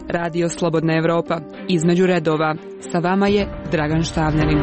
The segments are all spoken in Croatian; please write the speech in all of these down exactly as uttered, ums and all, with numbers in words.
Radio Slobodna Evropa. Između redova. Sa vama je Dragan Štavljanin.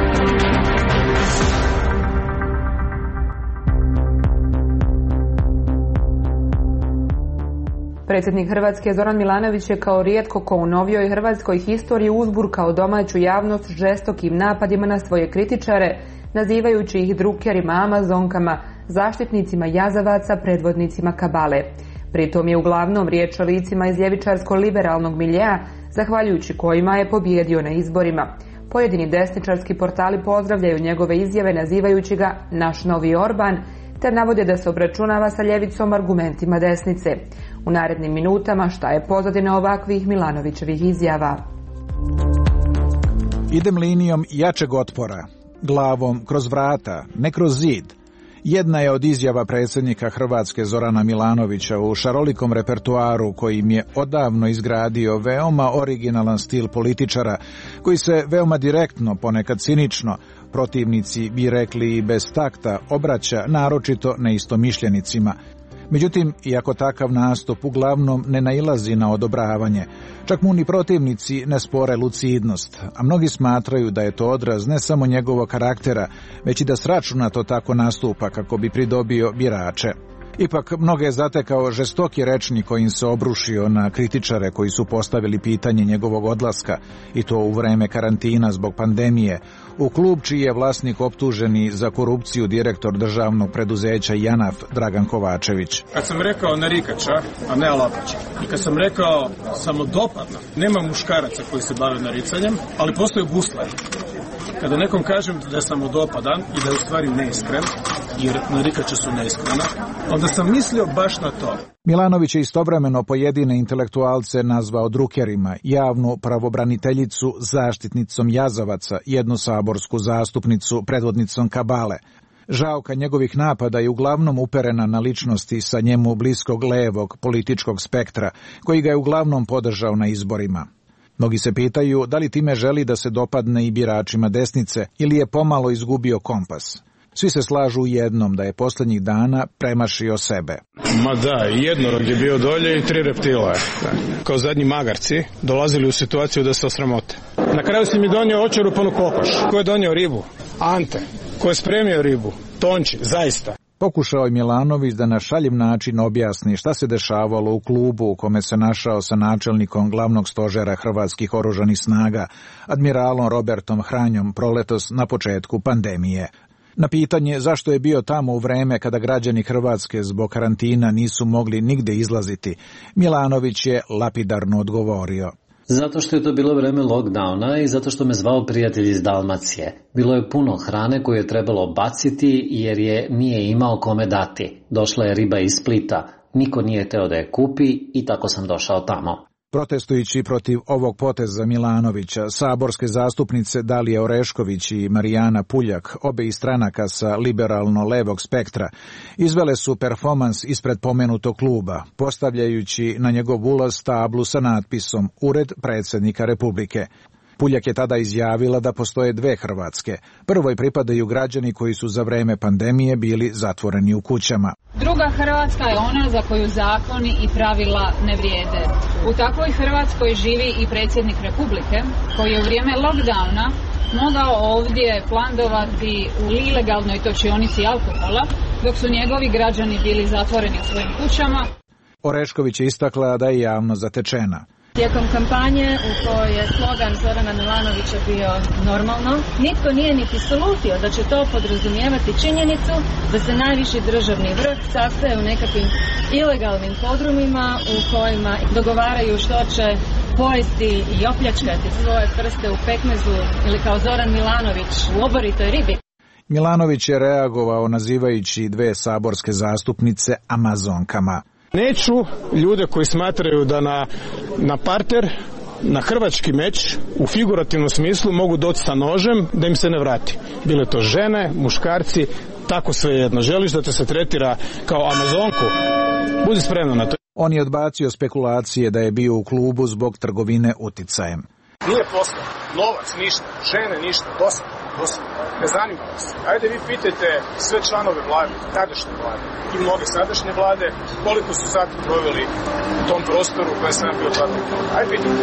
Predsjednik Hrvatske Zoran Milanović je kao rijetko ko u novijoj hrvatskoj historiji uzburkao domaću javnost žestokim napadima na svoje kritičare, nazivajući ih drukerima, amazonkama, zaštitnicima jazavaca, predvodnicima kabale. Pritom je uglavnom riječ o licima iz ljevičarsko-liberalnog miljea, zahvaljujući kojima je pobijedio na izborima. Pojedini desničarski portali pozdravljaju njegove izjave nazivajući ga naš novi Orban, te navode da se obračunava sa ljevicom argumentima desnice. U narednim minutama šta je pozadina ovakvih Milanovićevih izjava? Idem linijom jačeg otpora, glavom kroz vrata, ne kroz zid. Jedna je od izjava predsjednika Hrvatske Zorana Milanovića u šarolikom repertuaru kojim je odavno izgradio veoma originalan stil političara koji se veoma direktno, ponekad cinično, protivnici bi rekli i bez takta, obraća naročito neistomišljenicima. Međutim, iako takav nastup uglavnom ne nailazi na odobravanje, čak mu ni protivnici ne spore lucidnost, a mnogi smatraju da je to odraz ne samo njegovog karaktera, već i da sračunato tako nastupa kako bi pridobio birače. Ipak, mnoge je zatekao žestoki rečnik kojim se obrušio na kritičare koji su postavili pitanje njegovog odlaska, i to u vreme karantina zbog pandemije, u klub čiji je vlasnik optuženi za korupciju direktor državnog preduzeća JANAF Dragan Kovačević. Kad sam rekao narikača, a ne alapača, i kad sam rekao samodopadno, nema muškaraca koji se bave naricanjem, ali postoje gusleri. Kada nekom kažem da je samodopadan i da je u stvari neiskren, jer narikače su neiskrena, onda sam mislio baš na to. Milanović je istovremeno pojedine intelektualce nazvao drukerima, javnu pravobraniteljicu zaštitnicom jazavaca, jednu saborsku zastupnicu predvodnicom kabale. Žaoka njegovih napada je uglavnom uperena na ličnosti sa njemu bliskog levog političkog spektra, koji ga je uglavnom podržao na izborima. Mnogi se pitaju da li time želi da se dopadne i biračima desnice ili je pomalo izgubio kompas. Svi se slažu u jednom da je posljednjih dana premašio sebe. Ma da, jednorog je bio dolje i tri reptila. Kao zadnji magarci dolazili u situaciju da se osramote. Na kraju si mi donio očerupanu kokoš. Ko je donio ribu? Ante. Ko je spremio ribu? Tonči, zaista. Pokušao je Milanović da na šaljiv način objasni šta se dešavalo u klubu u kome se našao sa načelnikom glavnog stožera hrvatskih oružanih snaga, admiralom Robertom Hranjom, proletos na početku pandemije. Na pitanje zašto je bio tamo u vreme kada građani Hrvatske zbog karantina nisu mogli nigde izlaziti, Milanović je lapidarno odgovorio. Zato što je to bilo vreme lockdowna i zato što me zvao prijatelj iz Dalmacije. Bilo je puno hrane koju je trebalo baciti jer je nije imao kome dati. Došla je riba iz Splita, niko nije teo da je kupi i tako sam došao tamo. Protestujući protiv ovog poteza Milanovića, saborske zastupnice Dalija Orešković i Marijana Puljak, obe iz stranaka sa liberalno-levog spektra, izvele su performans ispred pomenutog kluba, postavljajući na njegov ulaz tablu sa natpisom Ured predsjednika Republike. Puljak je tada izjavila da postoje dve Hrvatske. Prvoj pripadaju građani koji su za vreme pandemije bili zatvoreni u kućama. Druga Hrvatska je ona za koju zakoni i pravila ne vrijede. U takvoj Hrvatskoj živi i predsjednik Republike, koji je u vrijeme lockdowna mogao ovdje plandovati u ilegalnoj točionici alkohola, dok su njegovi građani bili zatvoreni u svojim kućama. Orešković je istakla da je javno zatečena. Tijekom kampanje u kojoj je slogan Zorana Milanovića bio normalno, nitko nije niti slutio da će to podrazumijevati činjenicu da se najviši državni vrh sastaje u nekakvim ilegalnim podrumima u kojima dogovaraju što će pojesti i opljačkati svoje prste u pekmezu ili kao Zoran Milanović u oboritoj ribi. Milanović je reagovao nazivajući dve saborske zastupnice amazonkama. Neću ljude koji smatraju da na, na parter, na hrvački meč, u figurativnom smislu mogu doći sa nožem da im se ne vrati. Bile to žene, muškarci, tako svejedno. Želiš da te se tretira kao amazonku? Budi spremno na to. On je odbacio spekulacije da je bio u klubu zbog trgovine uticajem. Nije posla, novac, ništa, žene, ništa, dosta. posao. Ne zanima vas. Ajde vi pitajte sve članove vlade, tadašnje vlade i mnoge sadašnje vlade, koliko su sati proveli u tom prostoru koje sam bio tada. Ajde pitajte.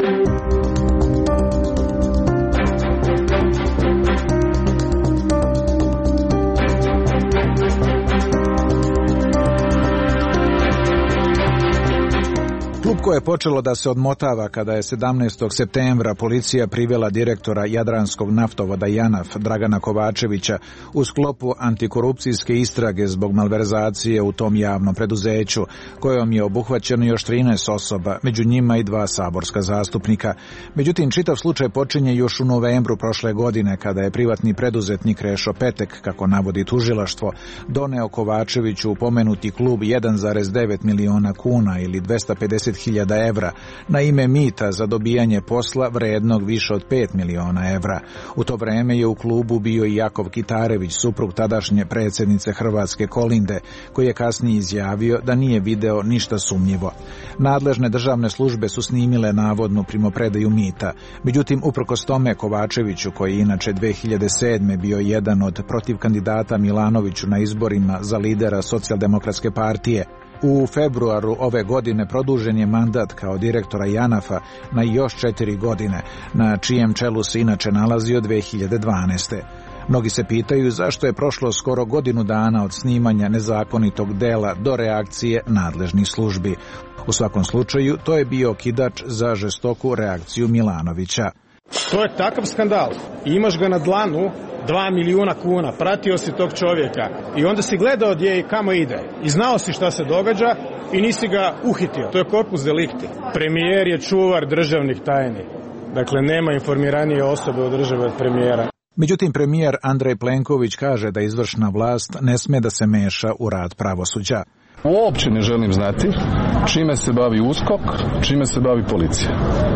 Klupko je počelo da se odmotava kada je sedamnaestog septembra policija privela direktora Jadranskog naftovoda JANAF Dragana Kovačevića u sklopu antikorupcijske istrage zbog malverzacije u tom javnom preduzeću, kojom je obuhvaćeno još trinaest osoba, među njima i dva saborska zastupnika. Međutim, čitav slučaj počinje još u novembru prošle godine, kada je privatni preduzetnik Krešo Petek, kako navodi tužilaštvo, doneo Kovačeviću u pomenuti klub jedan zarez devet miliona kuna ili dvesta pedeset hiljada evra na ime mita za dobijanje posla vrednog više od pet miliona evra. U to vreme je u klubu bio i Jakov Kitarević, suprug tadašnje predsjednice Hrvatske Kolinde, koji je kasnije izjavio da nije video ništa sumnjivo. Nadležne državne službe su snimile navodnu primopredaju mita. Međutim, uprkos tome Kovačeviću, koji je inače dve hiljade sedme bio jedan od protiv kandidata Milanoviću na izborima za lidera Socijaldemokratske partije, u februaru ove godine produžen je mandat kao direktora JANAF-a na još četiri godine, na čijem čelu se inače nalazio dve hiljade dvanaeste. Mnogi se pitaju zašto je prošlo skoro godinu dana od snimanja nezakonitog dela do reakcije nadležnih službi. U svakom slučaju, to je bio okidač za žestoku reakciju Milanovića. To je takav skandal. Imaš ga na dlanu, dva milijuna kuna, pratio si tog čovjeka i onda si gledao gdje i kamo ide i znao si šta se događa i nisi ga uhitio. To je corpus delicti. Premijer je čuvar državnih tajni. Dakle, nema informiranije osobe od države od premijera. Međutim, premijer Andrej Plenković kaže da izvršna vlast ne sme da se meša u rad pravosuđa. Uopće ne želim znati čime se bavi USKOK, čime se bavi policija.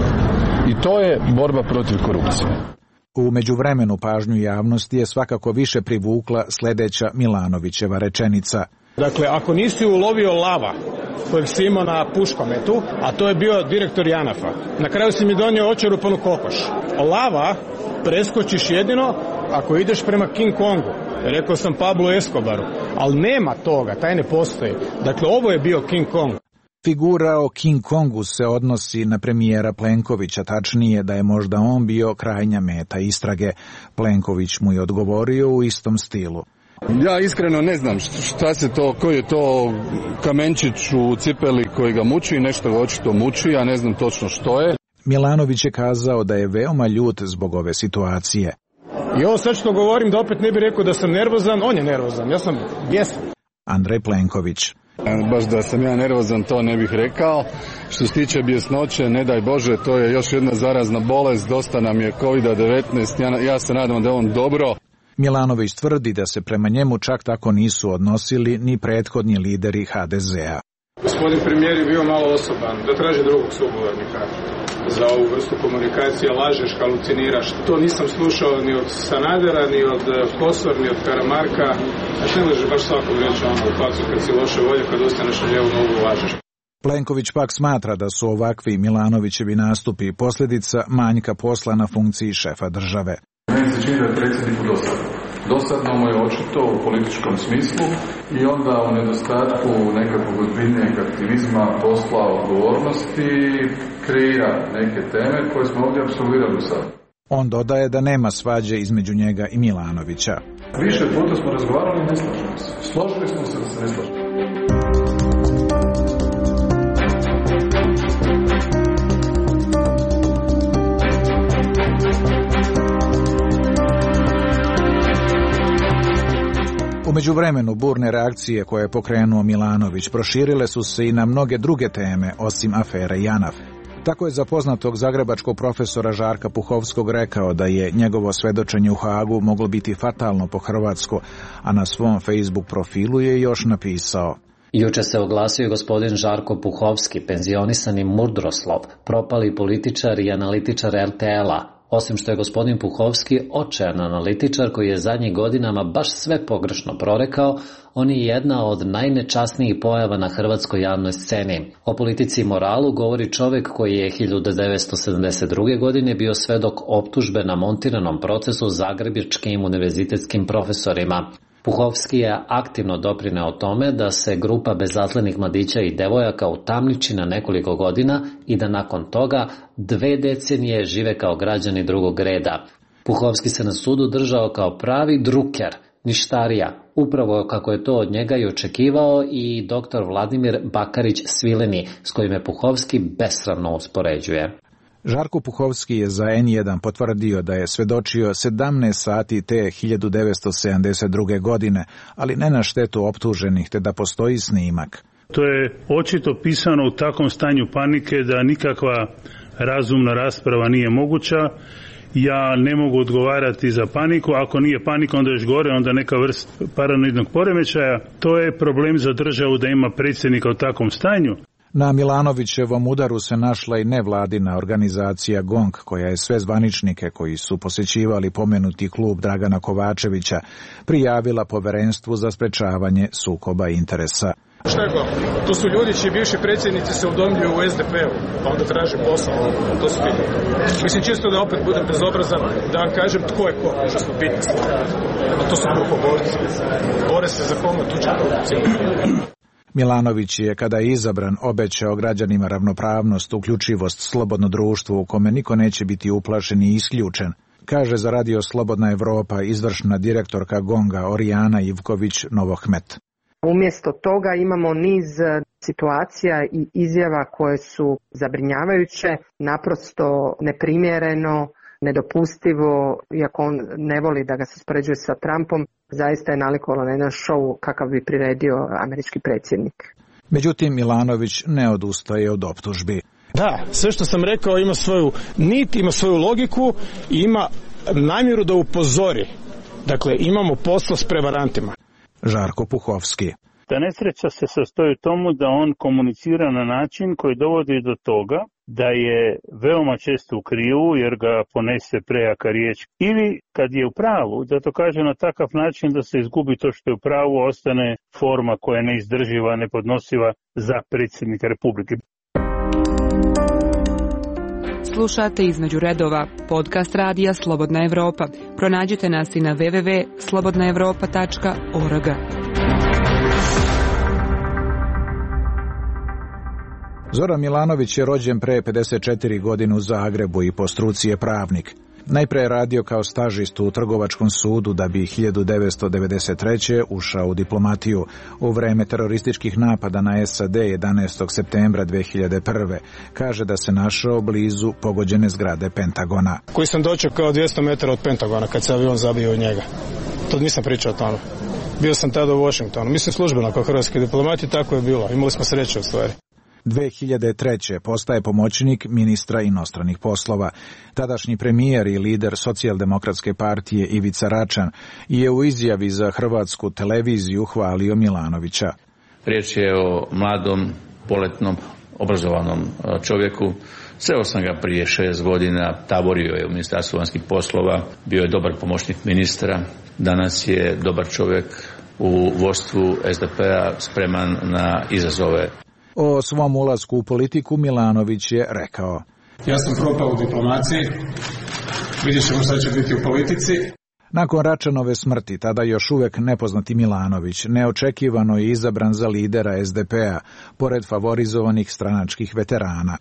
I to je borba protiv korupcije. U međuvremenu pažnju javnosti je svakako više privukla sljedeća Milanovićeva rečenica. Dakle, ako nisi ulovio lava kojeg si imao na puškometu, a to je bio direktor JANAF-a, na kraju si mi donio očerupanu kokoš. Lava preskočiš jedino ako ideš prema King Kongu. Rekao sam Pablo Escobaru, ali nema toga, taj ne postoji. Dakle, ovo je bio King Kong. Figura o King Kongu se odnosi na premijera Plenkovića, tačnije da je možda on bio krajnja meta istrage. Plenković mu je odgovorio u istom stilu. Ja iskreno ne znam šta se to, koji je to kamenčić u cipeli koji ga muči, nešto ga očito muči, ja ne znam točno što je. Milanović je kazao da je veoma ljut zbog ove situacije. I ovo sad što govorim da opet ne bi rekao da sam nervozan, on je nervozan, ja sam bijesan. Andrej Plenković. Baš da sam ja nervozan, to ne bih rekao. Što se tiče bjesnoće, ne daj Bože, to je još jedna zarazna bolest, dosta nam je kovid devetnaest, ja, ja se nadam da je on dobro. Milanović tvrdi da se prema njemu čak tako nisu odnosili ni prethodni lideri ha de zea. Gospodin premijer je bio malo osoban, da traži drugog sugovornika za ovu vrstu komunikacije, lažeš, haluciniraš. To nisam slušao ni od Sanadera, ni od Kosor, ni od Karamarka. Znači ne lažeš baš svakog reći ono u facu kad si loše volje, kad ostaneš na lijevu nogu lažeš. Plenković pak smatra da su ovakvi Milanovićevi nastupi posljedica manjka posla na funkciji šefa države. Meni se čini da je predsjedniku dosadno. Dosadno mu je očito u političkom smislu i onda u nedostatku nekakvog ozbiljnijeg aktivizma, posla, odgovornosti kreira neke teme koje smo ovdje apsolvirali do sada. On dodaje da nema svađe između njega i Milanovića. Više puta smo razgovarali i ne slažemo se. Složili smo se da se ne slažemo. U međuvremenu burne reakcije koje je pokrenuo Milanović proširile su se i na mnoge druge teme osim afere JANAF. Tako je za poznatog zagrebačkog profesora Žarka Puhovskog rekao da je njegovo svedočenje u Hagu moglo biti fatalno po Hrvatsku, a na svom Facebook profilu je još napisao: Juče se oglasio gospodin Žarko Puhovski, penzionisani Murdroslov, propali političar i analitičar er te el-a. Osim što je gospodin Puhovski očajan analitičar koji je zadnjih godinama baš sve pogrešno prorekao, on je jedna od najnečasnijih pojava na hrvatskoj javnoj sceni. O politici i moralu govori čovjek koji je hiljadu devetsto sedamdeset druge. godine bio svedok optužbe na montiranom procesu zagrebačkim univerzitetskim profesorima. Puhovski je aktivno doprineo tome da se grupa bezazlenih mladića i devojaka utamniči na nekoliko godina i da nakon toga dve decenije žive kao građani drugog reda. Puhovski se na sudu držao kao pravi druker, ništarija, upravo kako je to od njega i očekivao i doktor Vladimir Bakarić Svileni, s kojim je Puhovski besramno uspoređuje. Žarko Puhovski je za en jedan potvrdio da je svedočio sedamnaest sati te hiljadu devetsto sedamdeset druge. godine, ali ne na štetu optuženih, te da postoji snimak. To je očito pisano u takvom stanju panike da nikakva razumna rasprava nije moguća. Ja ne mogu odgovarati za paniku, ako nije panika onda još gore, onda neka vrst paranoidnog poremećaja. To je problem za državu da ima predsjednika u takvom stanju. Na Milanovićevom udaru se našla i nevladina organizacija GONG, koja je sve zvaničnike koji su posjećivali pomenuti klub Dragana Kovačevića prijavila Povjerenstvu za sprečavanje sukoba interesa. Šta je GONG? To su ljudi čiji bivši predsjednici se udomljuju u es de pe u, pa onda traže posao. To su bitni. Mislim, čisto da opet budem bezobrazan, da vam kažem tko je ko, možda smo bitni stvari. A to su glupoborci. Bore se za koma tuđe korupcije. Milanović je, kada je izabran, obećao građanima ravnopravnost, uključivost, slobodno društvo u kome niko neće biti uplašen i isključen, kaže za radio Slobodna Evropa izvršna direktorka GONG-a Orijana Ivković Novohmet. Umjesto toga imamo niz situacija i izjava koje su zabrinjavajuće, naprosto neprimjereno, nedopustivo, iako on ne voli da ga se uspoređuje sa Trumpom, zaista je nalikovalo na jedan šou kakav bi priredio američki predsjednik. Međutim, Milanović ne odustaje od optužbi. Da, sve što sam rekao ima svoju nit, ima svoju logiku i ima namjeru da upozori. Dakle, imamo posla s prevarantima. Žarko Puhovski. Ta nesreća se sastoji u tomu da on komunicira na način koji dovodi do toga da je veoma često u krivu jer ga ponese prejaka riječ. Ili kad je u pravu, da to kaže na takav način da se izgubi to što je u pravu, ostane forma koja je neizdrživa, nepodnosiva za predsjednika Republike. Slušate Između redova, podcast radija Slobodna Evropa. Pronađite nas i na w w w tačka slobodna evropa tačka org. Zoran Milanović je rođen pre pedeset četiri godine u Zagrebu i po struci je pravnik. Najpre je radio kao stažist u Trgovačkom sudu da bi hiljadu devetsto devedeset treće. ušao u diplomatiju u vreme terorističkih napada na es a de jedanaestog septembra dve hiljade prve. Kaže da se našao blizu pogođene zgrade Pentagona. Koji sam dočeo kao dvjesto metara od Pentagona kad se avion zabio u njega. To nisam pričao o tome. Bio sam tada u Washingtonu. Mislim službeno kao hrvatski diplomat i tako je bilo. Imali smo sreće u stvari. dve hiljade treće. postaje pomoćnik ministra inostranih poslova. Tadašnji premijer i lider Socijaldemokratske partije Ivica Račan je u izjavi za hrvatsku televiziju hvalio Milanovića. Riječ je o mladom, poletnom, obrazovanom čovjeku. Sreo sam ga prije šest godina, taborio je u Ministarstvu vanjskih poslova, bio je dobar pomoćnik ministra, danas je dobar čovjek u vodstvu es de pe-a, spreman na izazove. O svom ulasku u politiku Milanović je rekao: Ja sam propao u diplomaciji, vidjet ćemo šta će biti u politici. Nakon Račanove smrti, tada još uvek nepoznati Milanović neočekivano je izabran za lidera es de pe-a, pored favorizovanih stranačkih veterana.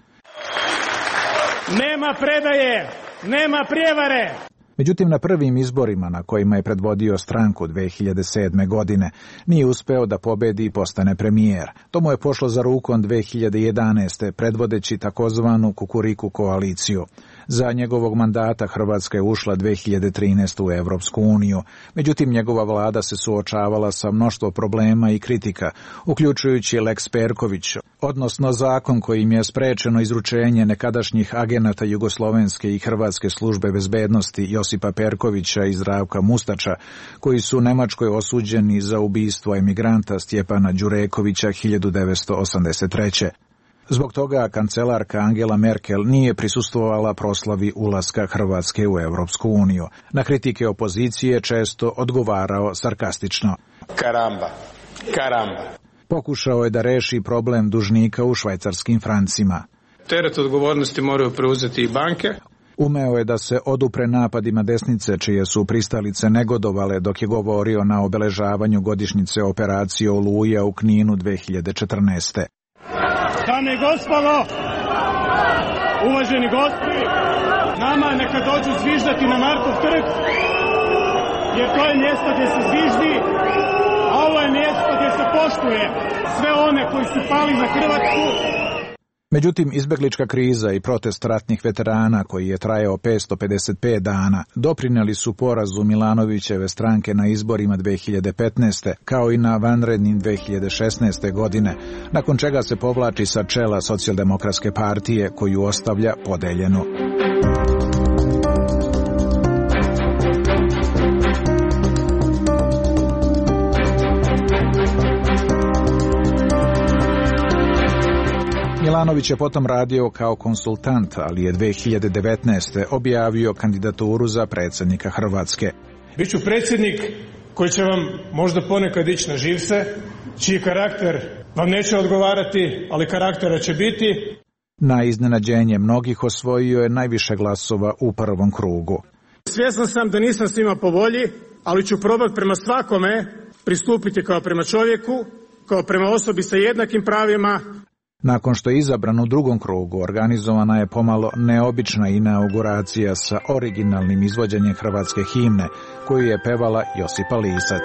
Nema predaje, nema prijevare! Međutim, na prvim izborima na kojima je predvodio stranku dve hiljade sedme. godine nije uspeo da pobedi i postane premijer. To mu je pošlo za rukom dve hiljade jedanaeste. predvodeći takozvanu Kukuriku koaliciju. Za njegovog mandata Hrvatska je ušla dve hiljade trinaeste. u Evropsku uniju. Međutim, njegova vlada se suočavala sa mnoštvo problema i kritika, uključujući Lex Perković, odnosno zakon kojim je sprečeno izručenje nekadašnjih agenata jugoslovenske i hrvatske službe bezbednosti Josipa Perkovića i Zdravka Mustača, koji su u Nemačkoj osuđeni za ubistvo emigranta Stjepana Đurekovića hiljadu devetsto osamdeset treće. Zbog toga kancelarka Angela Merkel nije prisustvovala proslavi ulaska Hrvatske u Europsku uniju. Na kritike opozicije često odgovarao sarkastično. Karamba, karamba. Pokušao je da reši problem dužnika u švajcarskim francima. Teret odgovornosti moraju preuzeti i banke. Umeo je da se odupre napadima desnice, čije su pristalice negodovale dok je govorio na obeležavanju godišnjice operacije Oluja u Kninu dve hiljade četrnaeste. Dame i gospodo, uvaženi gosti, nama neka dođu zviždati na Markov trg, jer to je mjesto gdje se zviždi, a ovo je mjesto gdje se poštuje sve one koji su pali za Hrvatsku. Međutim, izbeglička kriza i protest ratnih veterana, koji je trajao petsto pedeset pet dana, doprinijeli su porazu Milanovićeve stranke na izborima dve hiljade petnaeste. kao i na vanrednim dve hiljade šesnaeste. godine, nakon čega se povlači sa čela Socijaldemokratske partije, koju ostavlja podeljenu. Milanović je potom radio kao konsultant, ali je dve hiljade devetnaeste. objavio kandidaturu za predsjednika Hrvatske. Biću predsjednik koji će vam možda ponekad ići na živce, čiji karakter vam neće odgovarati, ali karaktera će biti. Na iznenađenje mnogih osvojio je najviše glasova u prvom krugu. Svjestan sam da nisam svima po volji, ali ću probati prema svakome pristupiti kao prema čovjeku, kao prema osobi sa jednakim pravima. Nakon što je izabran u drugom krugu, organizovana je pomalo neobična inauguracija sa originalnim izvođenjem hrvatske himne, koju je pevala Josipa Lisac.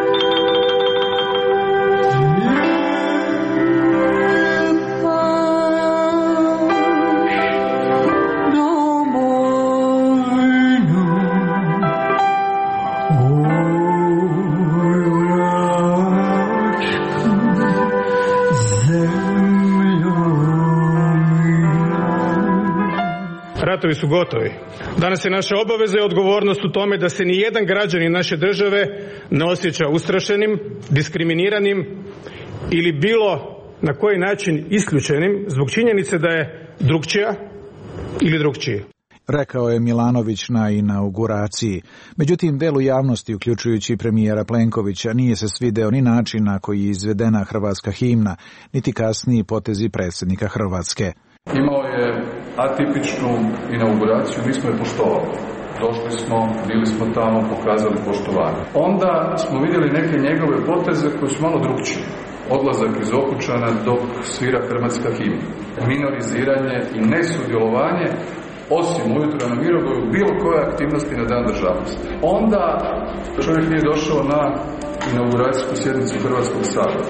Ratovi su gotovi. Danas je naša obaveza i odgovornost u tome da se ni jedan građanin naše države ne osjeća ustrašenim, diskriminiranim ili bilo na koji način isključenim zbog činjenice da je drukčija ili drukčiji. Rekao je Milanović na inauguraciji. Međutim, delu javnosti, uključujući premijera Plenkovića, nije se svideo ni način na koji je izvedena hrvatska himna, niti kasniji potezi predsjednika Hrvatske. Imao je atipičnu inauguraciju, mi smo je poštovali. Došli smo, bili smo tamo, pokazali poštovanje. Onda smo vidjeli neke njegove poteze koji su malo drukčiji. Odlazak iz Okučana dok svira hrvatska himna. Minoriziranje i nesudjelovanje, osim ujutro na Mirogoju, bilo koje aktivnosti na Dan državnosti. Onda čovjek nije došao na inauguracijsku sjednicu Hrvatskog sabora.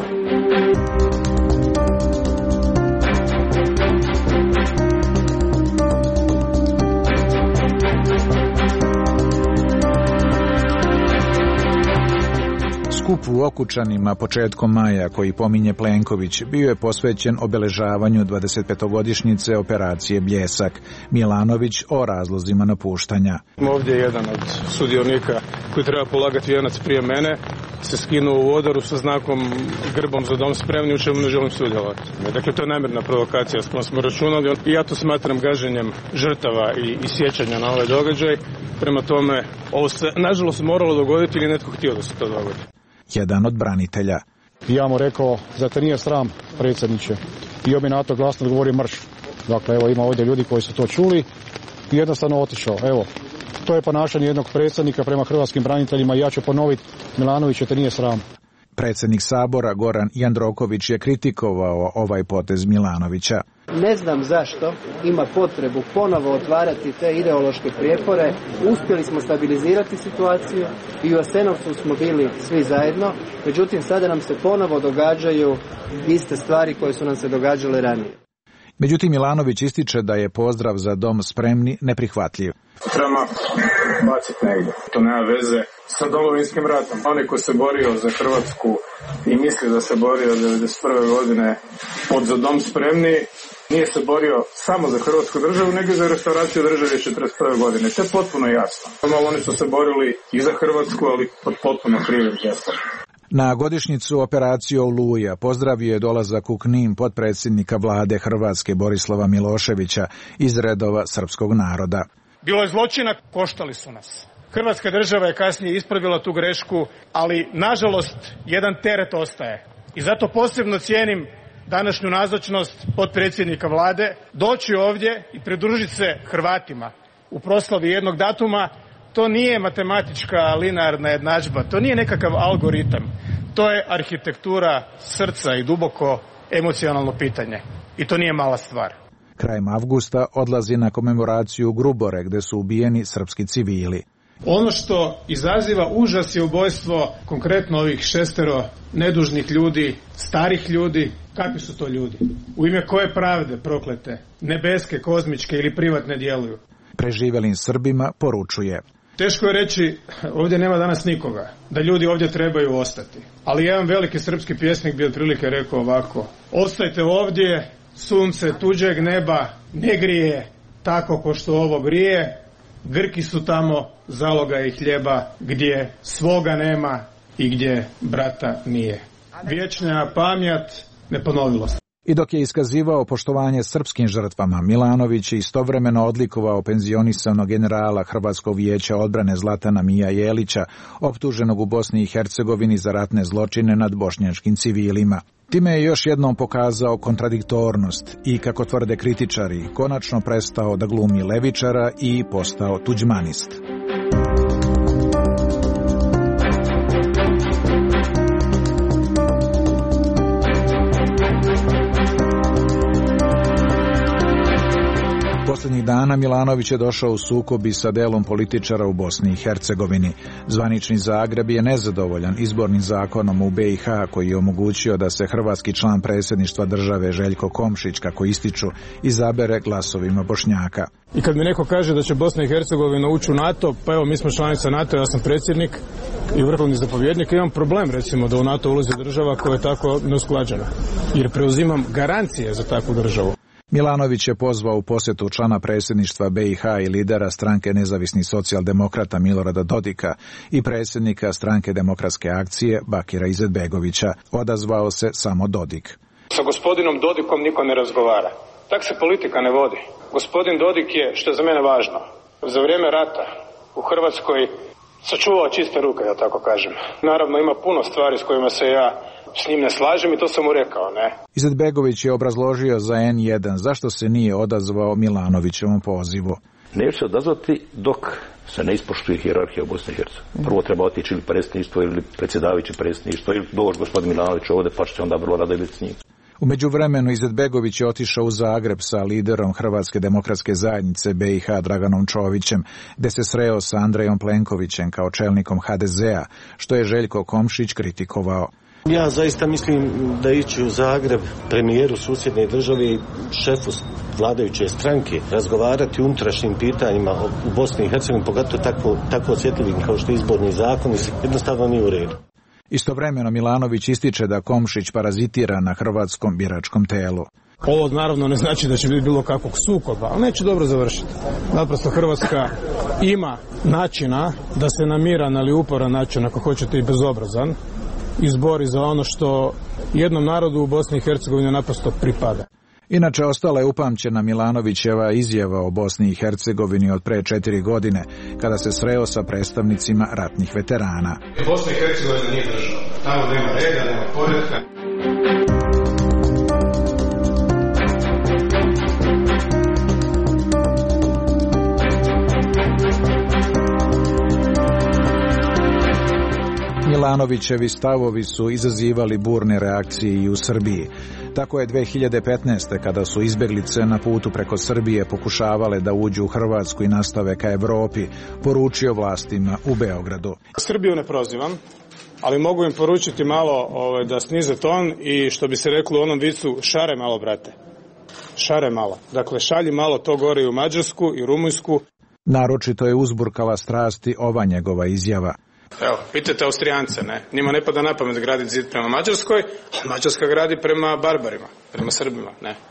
Skup u Okučanima početkom maja, koji pominje Plenković, bio je posvećen obeležavanju dvadesetpetogodišnjice operacije Bljesak. Milanović o razlozima napuštanja. Ovdje je jedan od sudionika koji treba polagati vijenac prije mene, se skinuo u odoru sa znakom grbom za dom spremni, u čemu ne želim sudjelovati. Dakle, to je namjerna provokacija s kojom smo računali i ja to smatram gaženjem žrtava i, i sjećanja na ovaj događaj. Prema tome, ovo se nažalost moralo dogoditi ili netko htio da se to dogodi. Jedan od branitelja. Ja mu rekao, zar te nije sram, predsjedniče? I on mi na to glasno odgovorio marš. Dakle, evo ima ovdje ljudi koji su to čuli i jednostavno otišao. Evo, to je ponašanje jednog predsjednika prema hrvatskim braniteljima i ja ću ponoviti, Milanović, te nije sram. Predsjednik Sabora Goran Jandroković je kritikovao ovaj potez Milanovića. Ne znam zašto ima potrebu ponovo otvarati te ideološke prijepore. Uspjeli smo stabilizirati situaciju i u Jasenovcu smo bili svi zajedno. Međutim, sada nam se ponovo događaju iste stvari koje su nam se događale ranije. Međutim, Milanović ističe da je pozdrav za dom spremni neprihvatljiv. Treba baciti negdje. To nema veze sa Domovinskim ratom. Onaj ko se borio za Hrvatsku i misli da se borio od devedeset prve godine pod za dom spremni, nije se borio samo za Hrvatsku državu, nego za restauraciju države četrdeset prve godine. To je potpuno jasno. Oni su se borili i za Hrvatsku, ali pod potpuno krivim gestom. Na godišnjicu operacije Oluja pozdravio je dolazak u Knin potpredsjednika vlade Hrvatske Borislava Miloševića iz redova srpskog naroda. Bilo je zločina, koštali su nas. Hrvatska država je kasnije ispravila tu grešku, ali nažalost jedan teret ostaje. I zato posebno cijenim današnju nazočnost potpredsjednika vlade, doći ovdje i pridružiti se Hrvatima u proslavi jednog datuma. To nije matematička linearna jednadžba, to nije nekakav algoritam, to je arhitektura srca i duboko emocionalno pitanje. I to nije mala stvar. Krajem avgusta odlazi na komemoraciju u Grubore, gdje su ubijeni srpski civili. Ono što izaziva užas je ubojstvo konkretno ovih šestero nedužnih ljudi, starih ljudi. Kakvi su to ljudi? U ime koje pravde proklete, nebeske, kozmičke ili privatne djeluju? Preživjelim Srbima poručuje: teško je reći, ovdje nema danas nikoga, da ljudi ovdje trebaju ostati. Ali jedan veliki srpski pjesnik bi otprilike rekao ovako: ostajte ovdje, sunce tuđeg neba ne grije tako ko što ovo grije, Grki su tamo, zaloga i hljeba, gdje svoga nema i gdje brata nije. Vječna pamjat, ne ponovilo se. I dok je iskazivao poštovanje srpskim žrtvama, Milanović je istovremeno odlikovao penzionisanog generala Hrvatskog vijeća odbrane Zlatana Mija Jelića, optuženog u Bosni i Hercegovini za ratne zločine nad bošnjačkim civilima. Time je još jednom pokazao kontradiktornost i, kako tvrde kritičari, konačno prestao da glumi levičara i postao tuđmanist. Posljednjih dana Milanović je došao u sukob i sa delom političara u Bosni i Hercegovini. Zvanični Zagreb je nezadovoljan izbornim zakonom u B i H koji je omogućio da se hrvatski član predsjedništva države Željko Komšić, kako ističu, izabere glasovima Bošnjaka. I kad mi neko kaže da će Bosna i Hercegovina ući u NATO, pa evo mi smo članica NATO, ja sam predsjednik i vrhovni zapovjednik, imam problem recimo da u NATO ulazi država koja je tako neusklađena, jer preuzimam garancije za takvu državu. Milanović je pozvao u posjetu člana predsjedništva B i H i lidera stranke nezavisnih socijaldemokrata Milorada Dodika i predsjednika stranke demokratske akcije Bakira Izetbegovića. Odazvao se samo Dodik. Sa gospodinom Dodikom niko ne razgovara. Tak se politika ne vodi. Gospodin Dodik je, što je za mene važno, za vrijeme rata u Hrvatskoj sačuvao čiste ruke, da tako kažem. Naravno ima puno stvari s kojima se ja s njim ne slažem i to sam mu rekao, ne. Izetbegović je obrazložio za N jedan zašto se nije odazvao Milanovićevom pozivu. Neće se odazvati dok se ne ispoštuje hijerarhija u Bosni i Hercegovini. Prvo treba otići ili predsjedništvo ili predsjedavajući predsjedništvo ili doći gospodin Milanović ovdje, pa će onda vrlo rado biti s njim. U međuvremenu Izetbegović je otišao u Zagreb sa liderom Hrvatske demokratske zajednice B i H Draganom Čovićem, gdje se sreo sa Andrejom Plenkovićem kao čelnikom H D Z-a, što je Željko Komšić kritikovao. Ja zaista mislim da ići u Zagreb premijeru susjedne države i šefu vladajuće stranke razgovarati o unutrašnjim pitanjima u Bosni i Hercegovini, pogotovo tako, tako osjetljivim kao što je izborni zakon, jednostavno nije u redu. Istovremeno Milanović ističe da Komšić parazitira na hrvatskom biračkom telu. Ovo naravno ne znači da će biti bilo kakvog sukoba, ali neće dobro završiti. Naprosto Hrvatska ima načina da se na miran, ali uporan način, ako hoćete i bezobrazan, izbori za ono što jednom narodu u Bosni i Hercegovini naprosto pripada. Inače, ostala je upamćena Milanovićeva izjava o Bosni i Hercegovini od pre četiri godine, kada se sreo sa predstavnicima ratnih veterana. Bosna i Hercegovina nije država. Tamo nema reda, nema poretka. Milanovićevi stavovi su izazivali burne reakcije i u Srbiji. Tako je dve hiljade petnaeste. kada su izbjeglice na putu preko Srbije pokušavale da uđu u Hrvatsku i nastave ka Europi, poručio vlastima u Beogradu. Srbiju ne prozivam, ali mogu im poručiti malo ovaj, da snize ton i, što bi se reklo u onom vicu, šare malo, brate. Šare malo. Dakle, šalji malo to gore i u Mađarsku i Rumunjsku. Naročito je uzburkala strasti ova njegova izjava. Evo, pitajte Austrijance, ne? Njima ne pada na pamet graditi zid prema Mađarskoj, a Mađarska gradi prema barbarima, prema Srbima, ne?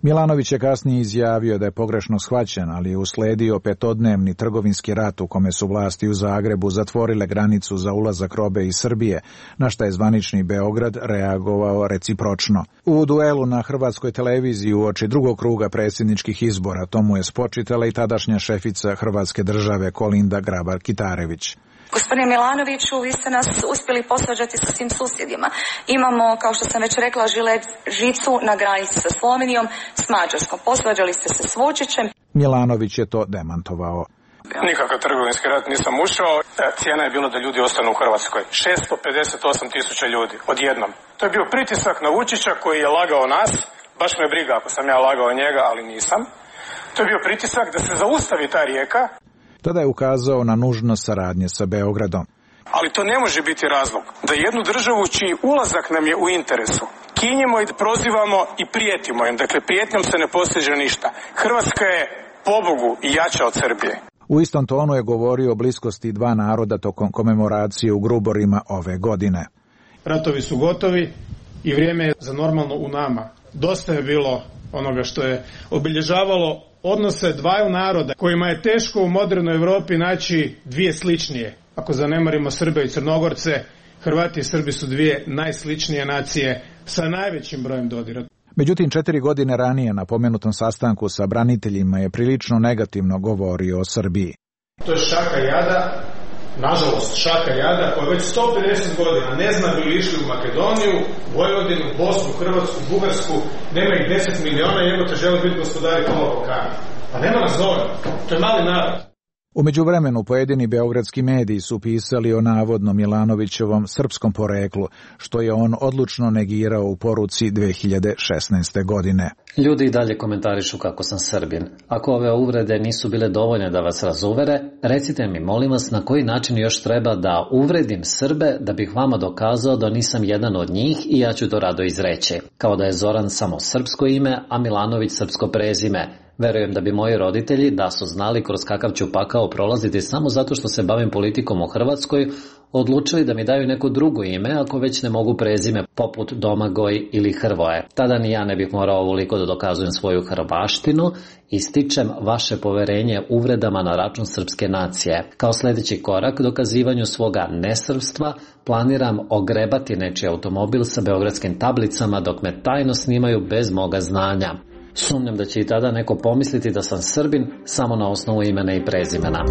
Milanović je kasnije izjavio da je pogrešno shvaćen, ali je usledio petodnevni trgovinski rat u kome su vlasti u Zagrebu zatvorile granicu za ulazak robe iz Srbije, na šta je zvanični Beograd reagovao recipročno. U duelu na hrvatskoj televiziji uoči drugog kruga predsjedničkih izbora to mu je spočitala i tadašnja šefica Hrvatske države Kolinda Grabar-Kitarević. Gospodine Milanoviću, vi ste nas uspjeli posvađati sa svim susjedima. Imamo, kao što sam već rekla, žilet, žicu na granici sa Slovenijom, s Mađarskom. Posvađali ste se s Vučićem. Milanović je to demantovao. Nikakav trgovinski rat nisam ušao. Cijena je bila da ljudi ostanu u Hrvatskoj. šesto pedeset osam tisuća ljudi, odjednom. To je bio pritisak na Vučića koji je lagao nas. Baš me briga ako sam ja lagao njega, ali nisam. To je bio pritisak da se zaustavi ta rijeka. Tada je ukazao na nužnost saradnje sa Beogradom. Ali to ne može biti razlog da jednu državu čiji ulazak nam je u interesu kinjemo i prozivamo i prijetimo im. Dakle, prijetnjom se ne postiže ništa. Hrvatska je pobogu i jača od Srbije. U istom tonu je govorio o bliskosti dva naroda tokom komemoracije u Gruborima ove godine. Ratovi su gotovi i vrijeme je za normalno u nama. Dosta je bilo onoga što je obilježavalo odnose dvaju naroda kojima je teško u modernoj Europi naći dvije sličnije. Ako zanemarimo Srbe i Crnogorce, Hrvati i Srbi su dvije najsličnije nacije sa najvećim brojem dodira. Međutim, četiri godine ranije na pomenutom sastanku sa braniteljima je prilično negativno govorio o Srbiji. To je šaka jada, nažalost šaka jada koja već sto pedeset godina ne zna bi li išli u Makedoniju, Vojvodinu, Bosnu, Hrvatsku, Bugarsku, nema ih deset miliona i evo te žele biti gospodari tog Balkana. Pa nema nas dovoljno, to je mali narod. U međuvremenu pojedini beogradski mediji su pisali o navodno Milanovićevom srpskom poreklu, što je on odlučno negirao u poruci dve hiljade šesnaeste. godine. Ljudi i dalje komentarišu kako sam Srbin. Ako ove uvrede nisu bile dovoljne da vas razuvere, recite mi, molim vas, na koji način još treba da uvredim Srbe da bih vama dokazao da nisam jedan od njih i ja ću to rado izreći. Kao da je Zoran samo srpsko ime, a Milanović srpsko prezime. Verujem da bi moji roditelji, da su znali kroz kakav ću pakao prolaziti samo zato što se bavim politikom u Hrvatskoj, odlučili da mi daju neko drugo ime ako već ne mogu prezime poput Domagoj ili Hrvoje. Tada ni ja ne bih morao ovoliko da dokazujem svoju hrvaštinu i stičem vaše poverenje uvredama na račun srpske nacije. Kao sljedeći korak dokazivanju svoga nesrpstva planiram ogrebati nečiji automobil sa beogradskim tablicama dok me tajno snimaju bez moga znanja. Sumnjam da će i tada neko pomisliti da sam Srbin samo na osnovu imena i prezimena.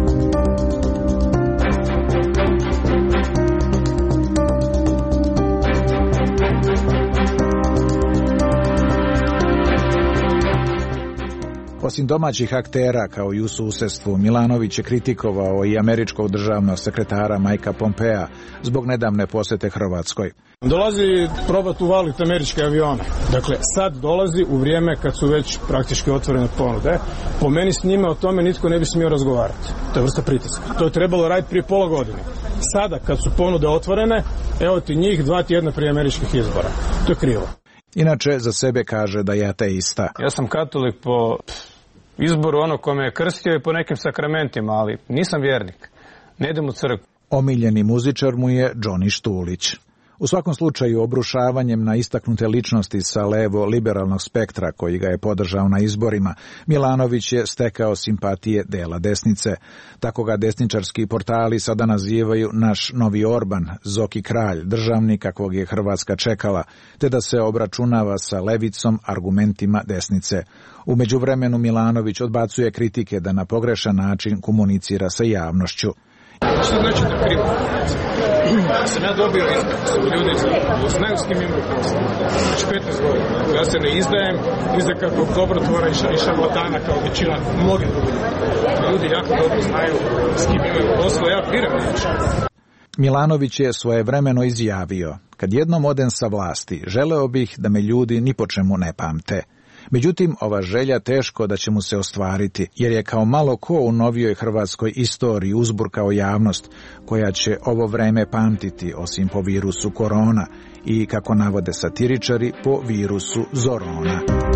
Osim domaćih aktera kao i u susjedstvu, Milanović je kritikovao i američkog državnog sekretara Mikea Pompea zbog nedavne posjete Hrvatskoj. Dolazi probati uvaliti američke avione. Dakle, sad dolazi u vrijeme kad su već praktički otvorene ponude. Po meni s njima o tome nitko ne bi smio razgovarati. To je vrsta pritiska. To je trebalo raditi prije pola godine. Sada kad su ponude otvorene, evo ti njih dva tjedna prije američkih izbora. To je krivo. Inače, za sebe kaže da je ateista. Ja sam katolik po izboru onog kome je krstio i po nekim sakramentima, ali nisam vjernik. Ne idem u crkvu. Omiljeni muzičar mu je Johnny Štulić. U svakom slučaju, obrušavanjem na istaknute ličnosti sa levo-liberalnog spektra koji ga je podržao na izborima, Milanović je stekao simpatije dela desnice. Tako ga desničarski portali sada nazivaju naš novi Orban, Zoki kralj, državnik kakvog je Hrvatska čekala, te da se obračunava sa levicom argumentima desnice. U međuvremenu Milanović odbacuje kritike da na pogrešan način komunicira sa javnošću. Što znači da krivo? Sam ja dobio izbor, su ljudi znaju s kim imaju posla. Znači petnaest godina. Ja se ne izdajem, izda kakvog dobrotvora i šarlatana kao većina mnogih drugih. Ljudi jako dobro znaju s kim imaju posla, ja biram neću. Milanović je svojevremeno izjavio: kad jednom odem sa vlasti, želeo bih da me ljudi ni po čemu ne pamte. Međutim, ova želja teško da će mu se ostvariti, jer je kao malo ko u novijoj hrvatskoj istoriji uzburkao javnost, koja će ovo vreme pamtiti osim po virusu korona i, kako navode satiričari, po virusu Zorona.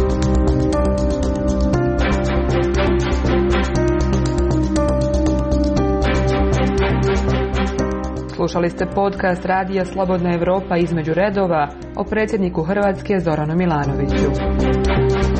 Slušali ste podcast Radija Slobodna Evropa između redova o predsjedniku Hrvatske Zoranu Milanoviću.